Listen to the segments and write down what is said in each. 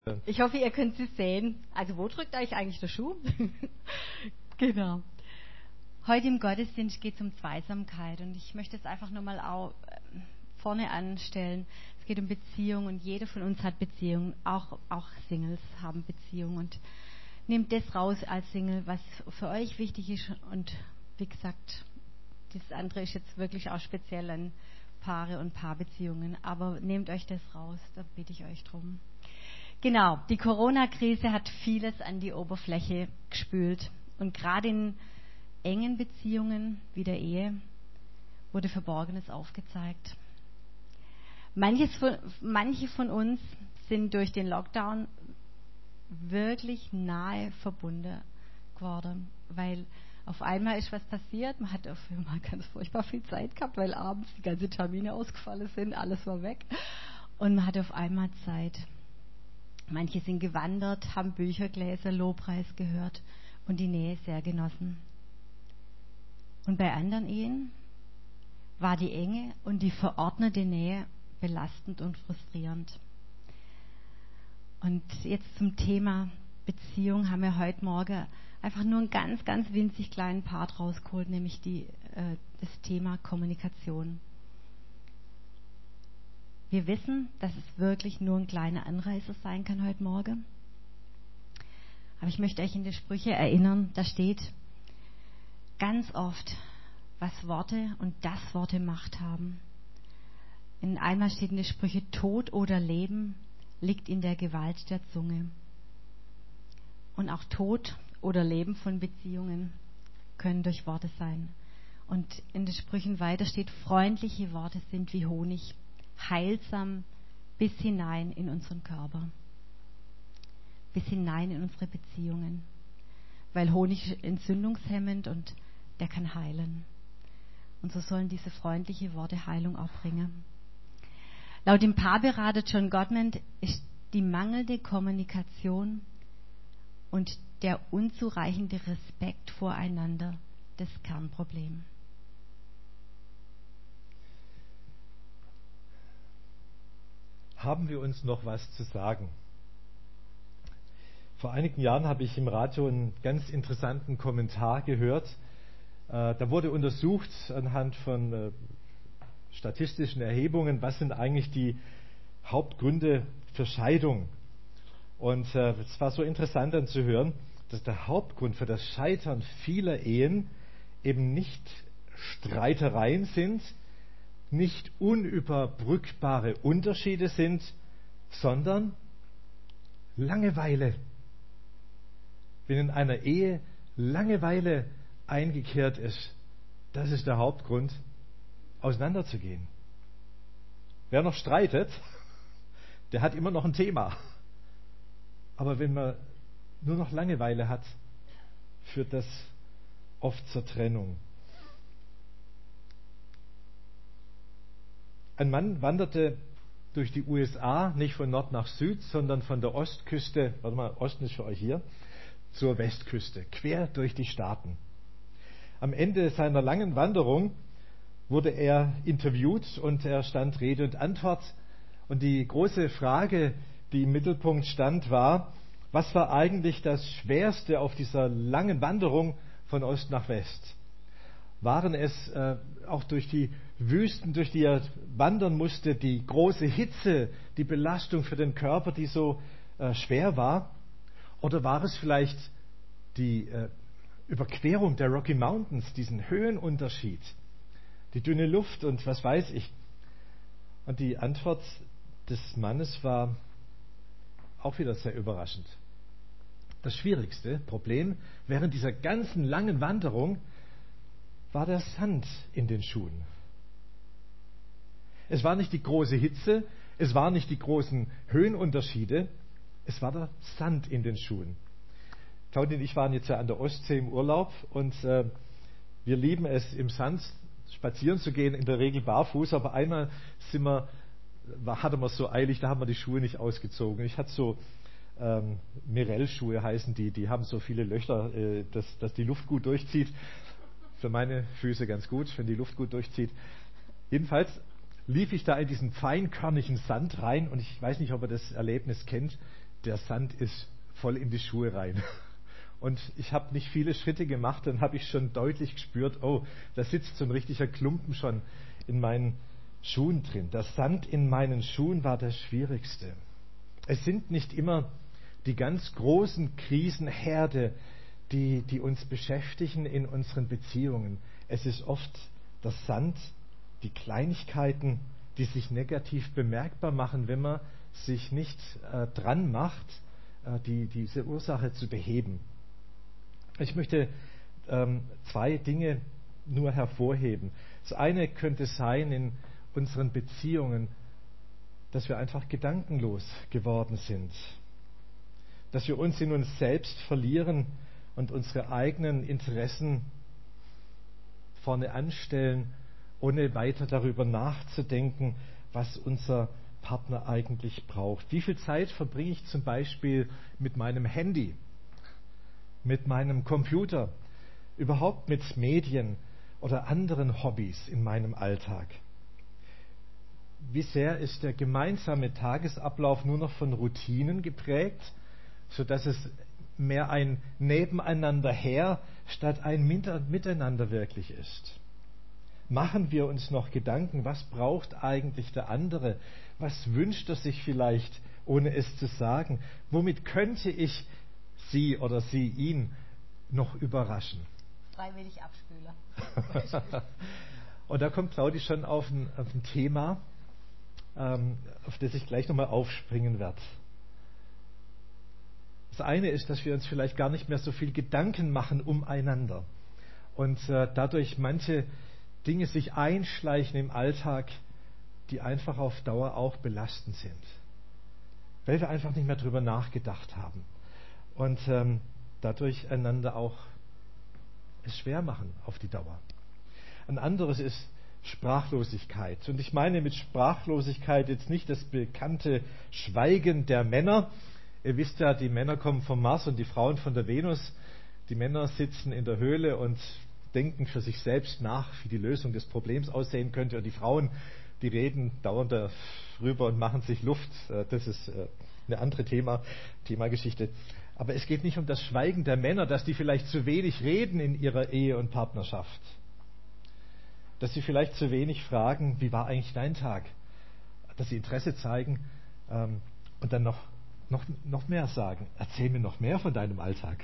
Ich hoffe, ihr könnt sie sehen. Also wo drückt euch eigentlich der Schuh? Genau. Heute im Gottesdienst geht es um Zweisamkeit und ich möchte es einfach nur mal auch vorne anstellen. Es geht um Beziehung und jeder von uns hat Beziehungen. Auch Singles haben Beziehungen und nehmt das raus als Single, was für euch wichtig ist. Und wie gesagt, das andere ist jetzt wirklich auch speziell an Paare und Paarbeziehungen. Aber nehmt euch das raus, da bitte ich euch drum. Genau, die Corona-Krise hat vieles an die Oberfläche gespült. Und gerade in engen Beziehungen wie der Ehe wurde Verborgenes aufgezeigt. Manche von uns sind durch den Lockdown wirklich nahe verbunden geworden, weil auf einmal ist was passiert. Man hat auf einmal ganz furchtbar viel Zeit gehabt, weil abends die ganzen Termine ausgefallen sind, alles war weg. Und man hat auf einmal Zeit. Manche sind gewandert, haben Bücher gelesen, Lobpreis gehört und die Nähe sehr genossen. Und bei anderen Ehen war die Enge und die verordnete Nähe belastend und frustrierend. Und jetzt zum Thema Beziehung haben wir heute Morgen einfach nur einen ganz, ganz winzig kleinen Part rausgeholt, nämlich das Thema Kommunikation. Wir wissen, dass es wirklich nur ein kleiner Anreißer sein kann heute Morgen. Aber ich möchte euch in die Sprüche erinnern, da steht ganz oft, was Worte und dass Worte Macht haben. In einmal steht in den Sprüche, Tod oder Leben liegt in der Gewalt der Zunge. Und auch Tod oder Leben von Beziehungen können durch Worte sein. Und in den Sprüchen weiter steht, freundliche Worte sind wie Honig, heilsam bis hinein in unseren Körper, bis hinein in unsere Beziehungen. Weil Honig ist entzündungshemmend und der kann heilen. Und so sollen diese freundlichen Worte Heilung auch bringen. Laut dem Paarberater John Gottman ist die mangelnde Kommunikation und der unzureichende Respekt voreinander das Kernproblem. Haben wir uns noch was zu sagen? Vor einigen Jahren habe ich im Radio einen ganz interessanten Kommentar gehört. Da wurde untersucht anhand von statistischen Erhebungen, was sind eigentlich die Hauptgründe für Scheidung. Und es war so interessant dann zu hören, dass der Hauptgrund für das Scheitern vieler Ehen eben nicht Streitereien sind, nicht unüberbrückbare Unterschiede sind, sondern Langeweile. Wenn in einer Ehe Langeweile eingekehrt ist, das ist der Hauptgrund, auseinanderzugehen. Wer noch streitet, der hat immer noch ein Thema. Aber wenn man nur noch Langeweile hat, führt das oft zur Trennung. Ein Mann wanderte durch die USA, nicht von Nord nach Süd, sondern von der Ostküste, warte mal, Osten ist für euch hier, zur Westküste, quer durch die Staaten. Am Ende seiner langen Wanderung wurde er interviewt und er stand Rede und Antwort. Und die große Frage, die im Mittelpunkt stand, war, was war eigentlich das Schwerste auf dieser langen Wanderung von Ost nach West? Waren es auch durch die Wüsten, durch die er wandern musste, die große Hitze, die Belastung für den Körper, die so schwer war? Oder war es vielleicht die Überquerung der Rocky Mountains, diesen Höhenunterschied, die dünne Luft und was weiß ich? Und die Antwort des Mannes war auch wieder sehr überraschend. Das schwierigste Problem während dieser ganzen langen Wanderung war der Sand in den Schuhen. Es war nicht die große Hitze, es waren nicht die großen Höhenunterschiede, es war der Sand in den Schuhen. Claudia und ich waren jetzt ja an der Ostsee im Urlaub und wir lieben es, im Sand spazieren zu gehen, in der Regel barfuß, aber einmal hatte man es so eilig, da haben wir die Schuhe nicht ausgezogen. Ich hatte so Merell-Schuhe heißen die haben so viele Löcher, dass die Luft gut durchzieht. Für meine Füße ganz gut, wenn die Luft gut durchzieht. Jedenfalls lief ich da in diesen feinkörnigen Sand rein und ich weiß nicht, ob ihr das Erlebnis kennt, der Sand ist voll in die Schuhe rein. Und ich habe nicht viele Schritte gemacht, dann habe ich schon deutlich gespürt, oh, da sitzt so ein richtiger Klumpen schon in meinen Schuhen drin. Der Sand in meinen Schuhen war das Schwierigste. Es sind nicht immer die ganz großen Krisenherde, die uns beschäftigen in unseren Beziehungen. Es ist oft der Sand, die Kleinigkeiten, die sich negativ bemerkbar machen, wenn man sich nicht dran macht, diese Ursache zu beheben. Ich möchte 2 Dinge nur hervorheben. Das eine könnte sein in unseren Beziehungen, dass wir einfach gedankenlos geworden sind. Dass wir uns in uns selbst verlieren und unsere eigenen Interessen vorne anstellen, ohne weiter darüber nachzudenken, was unser Partner eigentlich braucht. Wie viel Zeit verbringe ich zum Beispiel mit meinem Handy, mit meinem Computer, überhaupt mit Medien oder anderen Hobbys in meinem Alltag? Wie sehr ist der gemeinsame Tagesablauf nur noch von Routinen geprägt, sodass es mehr ein Nebeneinander her statt ein Miteinander wirklich ist? Machen wir uns noch Gedanken, was braucht eigentlich der andere? Was wünscht er sich vielleicht, ohne es zu sagen? Womit könnte ich sie oder sie ihn noch überraschen? Freiwillig Abspüler. Und da kommt Claudi schon auf ein Thema, auf das ich gleich nochmal aufspringen werde. Das eine ist, dass wir uns vielleicht gar nicht mehr so viel Gedanken machen umeinander und dadurch manche Dinge sich einschleichen im Alltag, die einfach auf Dauer auch belastend sind, weil wir einfach nicht mehr drüber nachgedacht haben und dadurch einander auch es schwer machen auf die Dauer. Ein anderes ist Sprachlosigkeit. Und ich meine mit Sprachlosigkeit jetzt nicht das bekannte Schweigen der Männer. Ihr wisst ja, die Männer kommen vom Mars und die Frauen von der Venus. Die Männer sitzen in der Höhle und denken für sich selbst nach, wie die Lösung des Problems aussehen könnte. Und die Frauen, die reden dauernd darüber und machen sich Luft. Das ist eine andere Themageschichte. Aber es geht nicht um das Schweigen der Männer, dass die vielleicht zu wenig reden in ihrer Ehe und Partnerschaft. Dass sie vielleicht zu wenig fragen, wie war eigentlich dein Tag? Dass sie Interesse zeigen und dann noch mehr sagen. Erzähl mir noch mehr von deinem Alltag.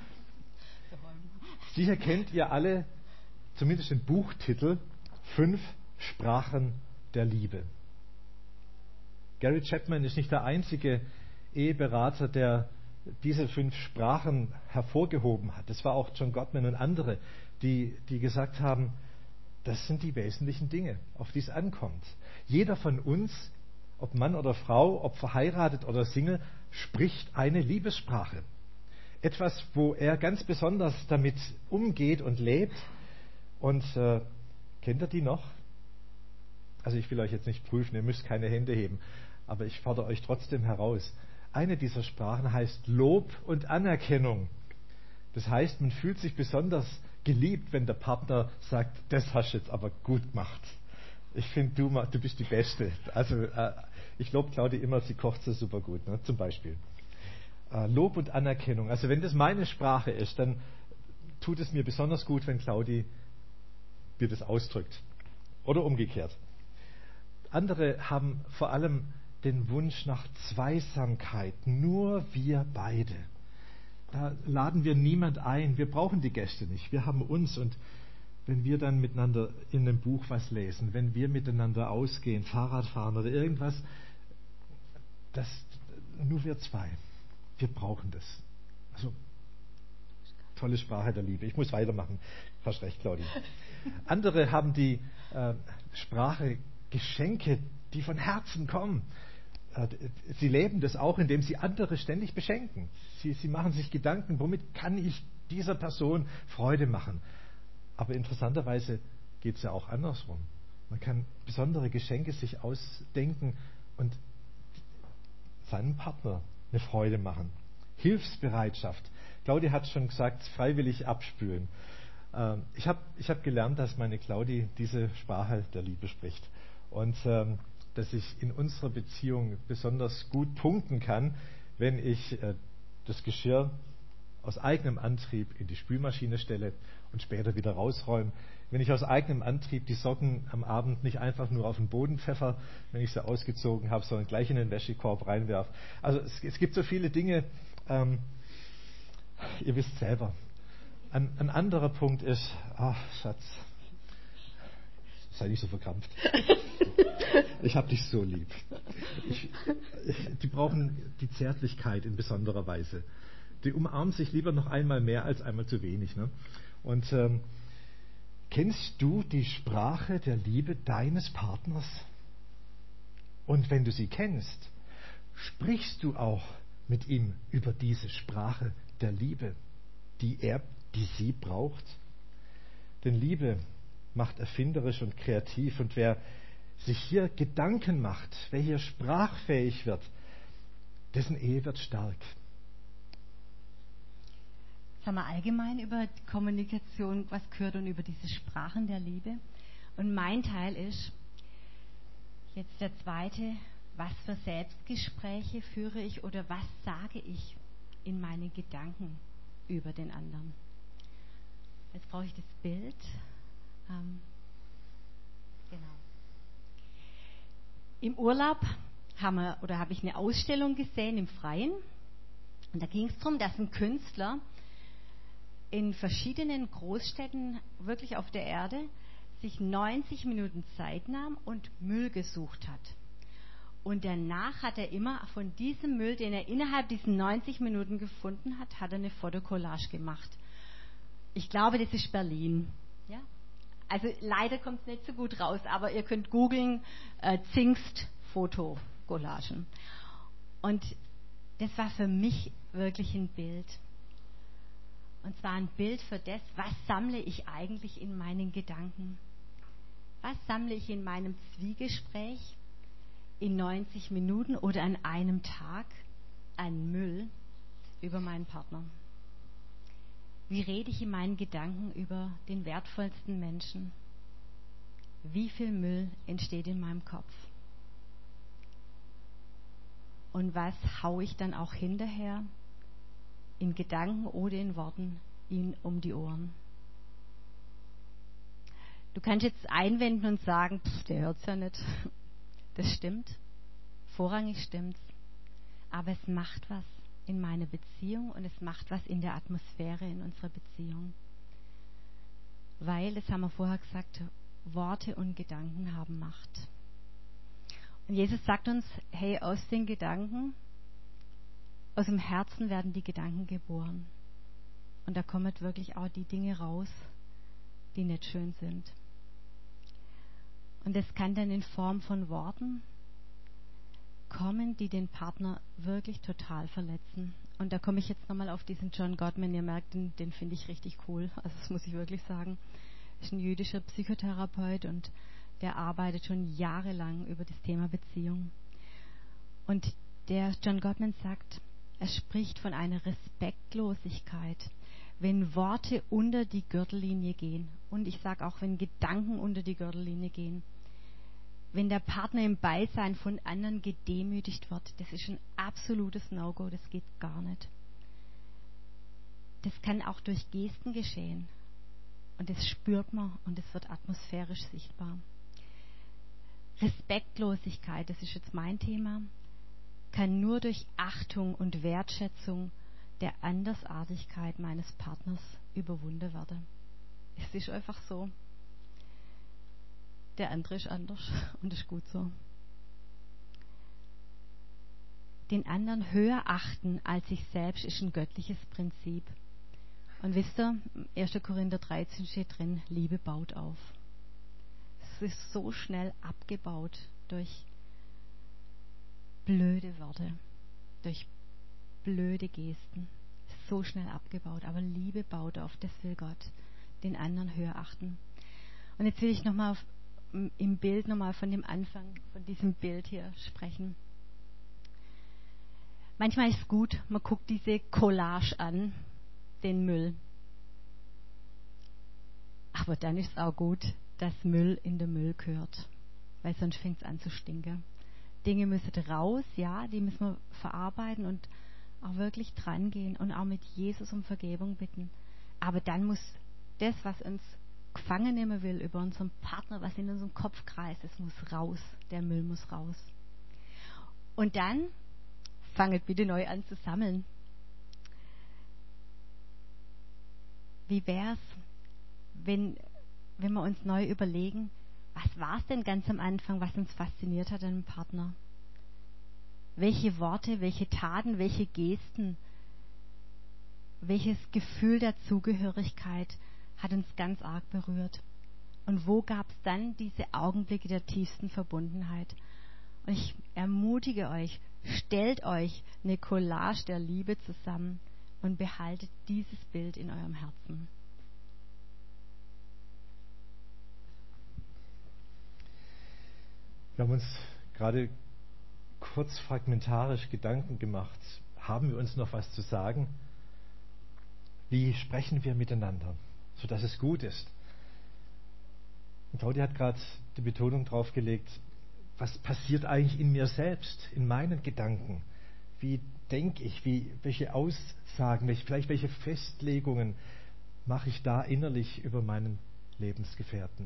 Sicher kennt ihr alle, zumindest den Buchtitel, 5 Sprachen der Liebe. Gary Chapman ist nicht der einzige Eheberater, der diese 5 Sprachen hervorgehoben hat. Es war auch John Gottman und andere, die gesagt haben, das sind die wesentlichen Dinge, auf die es ankommt. Jeder von uns, ob Mann oder Frau, ob verheiratet oder Single, spricht eine Liebessprache. Etwas, wo er ganz besonders damit umgeht und lebt. Und kennt ihr die noch? Also ich will euch jetzt nicht prüfen, ihr müsst keine Hände heben, aber ich fordere euch trotzdem heraus. Eine dieser Sprachen heißt Lob und Anerkennung. Das heißt, man fühlt sich besonders geliebt, wenn der Partner sagt, das hast du jetzt aber gut gemacht. Ich finde, du bist die Beste. Also ich lobe Claudi immer, sie kocht so super gut, ne? Zum Beispiel. Lob und Anerkennung. Also wenn das meine Sprache ist, dann tut es mir besonders gut, wenn Claudi mir das ausdrückt. Oder umgekehrt. Andere haben vor allem den Wunsch nach Zweisamkeit. Nur wir beide. Da laden wir niemand ein. Wir brauchen die Gäste nicht. Wir haben uns. Und wenn wir dann miteinander in einem Buch was lesen, wenn wir miteinander ausgehen, Fahrrad fahren oder irgendwas, nur wir 2. Wir brauchen das. Also, tolle Sprache der Liebe. Ich muss weitermachen. Hast recht, Claudi. Andere haben die Sprache Geschenke, die von Herzen kommen. Sie leben das auch, indem sie andere ständig beschenken. Sie machen sich Gedanken, womit kann ich dieser Person Freude machen. Aber interessanterweise geht es ja auch andersrum. Man kann besondere Geschenke sich ausdenken und seinem Partner eine Freude machen. Hilfsbereitschaft. Claudi hat schon gesagt, freiwillig abspülen. Ich hab gelernt, dass meine Claudi diese Sprache der Liebe spricht. Und dass ich in unserer Beziehung besonders gut punkten kann, wenn ich das Geschirr aus eigenem Antrieb in die Spülmaschine stelle und später wieder rausräume. Wenn ich aus eigenem Antrieb die Socken am Abend nicht einfach nur auf den Boden pfeffer, wenn ich sie ausgezogen habe, sondern gleich in den Wäschekorb reinwerfe. Also es gibt so viele Dinge, ihr wisst selber. Ein anderer Punkt ist, Schatz, sei nicht so verkrampft. Ich hab dich so lieb. Die brauchen die Zärtlichkeit in besonderer Weise. Die umarmen sich lieber noch einmal mehr als einmal zu wenig. Ne? Und kennst du die Sprache der Liebe deines Partners? Und wenn du sie kennst, sprichst du auch mit ihm über diese Sprache der Liebe, die sie braucht? Denn Liebe macht erfinderisch und kreativ, und wer sich hier Gedanken macht, wer hier sprachfähig wird, dessen Ehe wird stark. Jetzt haben wir allgemein über die Kommunikation was gehört und über diese Sprachen der Liebe. Und mein Teil ist jetzt der zweite: Was für Selbstgespräche führe ich oder was sage ich in meinen Gedanken über den anderen? Jetzt brauche ich das Bild. Genau. Im Urlaub habe ich eine Ausstellung gesehen im Freien. Und da ging es darum, dass ein Künstler in verschiedenen Großstädten wirklich auf der Erde sich 90 Minuten Zeit nahm und Müll gesucht hat. Und danach hat er immer von diesem Müll, den er innerhalb diesen 90 Minuten gefunden hat, hat er eine Fotokollage gemacht. Ich glaube, das ist Berlin. Ja? Also leider kommt es nicht so gut raus, aber ihr könnt googeln, Zingst-Fotocollagen. Und das war für mich wirklich ein Bild. Und zwar ein Bild für das, was sammle ich eigentlich in meinen Gedanken? Was sammle ich in meinem Zwiegespräch in 90 Minuten oder an einem Tag an Müll über meinen Partner? Wie rede ich in meinen Gedanken über den wertvollsten Menschen? Wie viel Müll entsteht in meinem Kopf? Und was haue ich dann auch hinterher in Gedanken oder in Worten ihm um die Ohren? Du kannst jetzt einwenden und sagen, der hört's ja nicht. Das stimmt. Vorrangig stimmt's. Aber es macht was in meiner Beziehung und es macht was in der Atmosphäre in unserer Beziehung. Weil, das haben wir vorher gesagt, Worte und Gedanken haben Macht. Und Jesus sagt uns, hey, aus den Gedanken, aus dem Herzen werden die Gedanken geboren. Und da kommen wirklich auch die Dinge raus, die nicht schön sind. Und das kann dann in Form von Worten kommen, die den Partner wirklich total verletzen. Und da komme ich jetzt nochmal auf diesen John Gottman. Ihr merkt, den finde ich richtig cool. Also das muss ich wirklich sagen. Er ist ein jüdischer Psychotherapeut und der arbeitet schon jahrelang über das Thema Beziehung. Und der John Gottman sagt, er spricht von einer Respektlosigkeit, wenn Worte unter die Gürtellinie gehen. Und ich sage auch, wenn Gedanken unter die Gürtellinie gehen. Wenn der Partner im Beisein von anderen gedemütigt wird, das ist ein absolutes No-Go, das geht gar nicht. Das kann auch durch Gesten geschehen. Und das spürt man und das wird atmosphärisch sichtbar. Respektlosigkeit, das ist jetzt mein Thema, kann nur durch Achtung und Wertschätzung der Andersartigkeit meines Partners überwunden werden. Es ist einfach so. Der andere ist anders und ist gut so. Den anderen höher achten als sich selbst ist ein göttliches Prinzip. Und wisst ihr, 1. Korinther 13 steht drin, Liebe baut auf. Es ist so schnell abgebaut durch blöde Worte, durch blöde Gesten. So schnell abgebaut. Aber Liebe baut auf, das will Gott. Den anderen höher achten. Und jetzt will ich nochmal im Bild nochmal von dem Anfang, von diesem Bild hier sprechen. Manchmal ist es gut, man guckt diese Collage an, den Müll. Aber dann ist es auch gut, dass Müll in den Müll gehört. Weil sonst fängt es an zu stinken. Dinge müssen raus, ja, die müssen wir verarbeiten und auch wirklich dran gehen und auch mit Jesus um Vergebung bitten. Aber dann muss das, was uns gefangen nehmen will über unseren Partner, was in unserem Kopf kreist, es muss raus. Der Müll muss raus. Und dann fanget bitte neu an zu sammeln. Wie wär's, wenn wir uns neu überlegen, was war es denn ganz am Anfang, was uns fasziniert hat an einem Partner? Welche Worte, welche Taten, welche Gesten, welches Gefühl der Zugehörigkeit hat uns ganz arg berührt? Und wo gab es dann diese Augenblicke der tiefsten Verbundenheit? Und ich ermutige euch, stellt euch eine Collage der Liebe zusammen und behaltet dieses Bild in eurem Herzen. Wir haben uns gerade kurz fragmentarisch Gedanken gemacht. Haben wir uns noch was zu sagen? Wie sprechen wir miteinander, sodass es gut ist? Und Claudia hat gerade die Betonung drauf gelegt, was passiert eigentlich in mir selbst, in meinen Gedanken? Wie denke ich? Welche Aussagen, vielleicht welche Festlegungen mache ich da innerlich über meinen Lebensgefährten?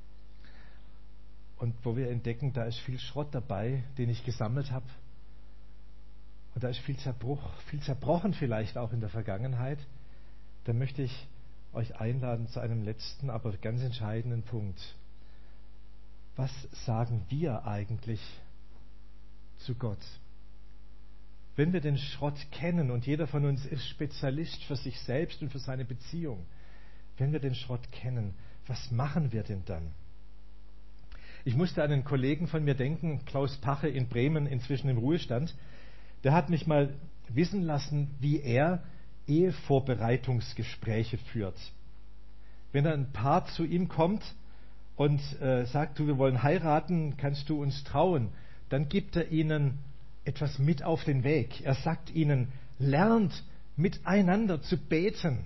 Und wo wir entdecken, da ist viel Schrott dabei, den ich gesammelt habe. Und da ist viel Zerbruch, viel zerbrochen vielleicht auch in der Vergangenheit. Da möchte ich euch einladen zu einem letzten, aber ganz entscheidenden Punkt. Was sagen wir eigentlich zu Gott? Wenn wir den Schrott kennen, und jeder von uns ist Spezialist für sich selbst und für seine Beziehung, wenn wir den Schrott kennen, was machen wir denn dann? Ich musste an einen Kollegen von mir denken, Klaus Pache in Bremen, inzwischen im Ruhestand. Der hat mich mal wissen lassen, wie er Ehevorbereitungsgespräche führt. Wenn ein Paar zu ihm kommt und sagt, du, wir wollen heiraten, kannst du uns trauen, dann gibt er ihnen etwas mit auf den Weg. Er sagt ihnen, lernt miteinander zu beten.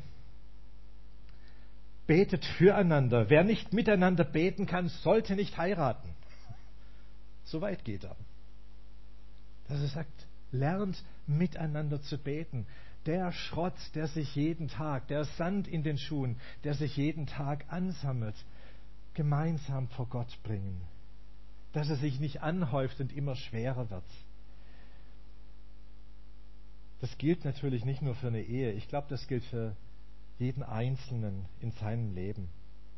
Betet füreinander. Wer nicht miteinander beten kann, sollte nicht heiraten. So weit geht er. Dass er sagt, lernt miteinander zu beten. Der Schrott, der sich jeden Tag, der Sand in den Schuhen, der sich jeden Tag ansammelt, gemeinsam vor Gott bringen. Dass er sich nicht anhäuft und immer schwerer wird. Das gilt natürlich nicht nur für eine Ehe. Ich glaube, das gilt für jeden Einzelnen in seinem Leben.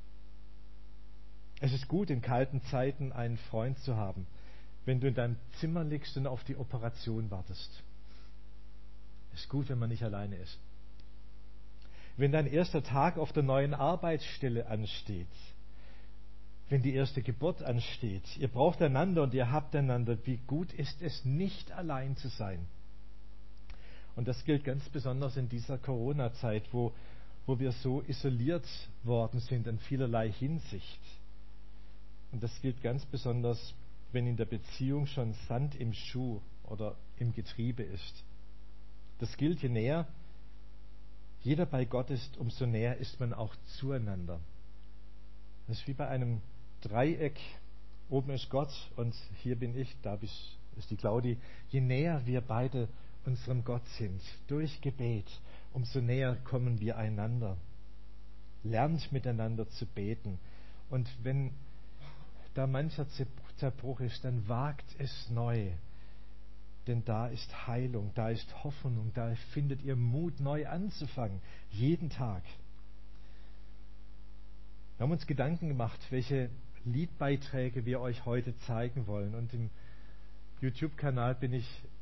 Es ist gut, in kalten Zeiten einen Freund zu haben, wenn du in deinem Zimmer liegst und auf die Operation wartest. Es ist gut, wenn man nicht alleine ist. Wenn dein erster Tag auf der neuen Arbeitsstelle ansteht, wenn die erste Geburt ansteht, ihr braucht einander und ihr habt einander, wie gut ist es, nicht allein zu sein. Und das gilt ganz besonders in dieser Corona-Zeit, wo wir so isoliert worden sind in vielerlei Hinsicht. Und das gilt ganz besonders, wenn in der Beziehung schon Sand im Schuh oder im Getriebe ist. Das gilt, je näher jeder bei Gott ist, umso näher ist man auch zueinander. Das ist wie bei einem Dreieck. Oben ist Gott und hier bin ich, da ist die Claudi. Je näher wir beide unserem Gott sind, durch Gebet, umso näher kommen wir einander. Lernt miteinander zu beten. Und wenn da mancher Zerbruch ist, dann wagt es neu. Denn da ist Heilung, da ist Hoffnung, da findet ihr Mut, neu anzufangen. Jeden Tag. Wir haben uns Gedanken gemacht, welche Liedbeiträge wir euch heute zeigen wollen. Und im YouTube-Kanal bin ich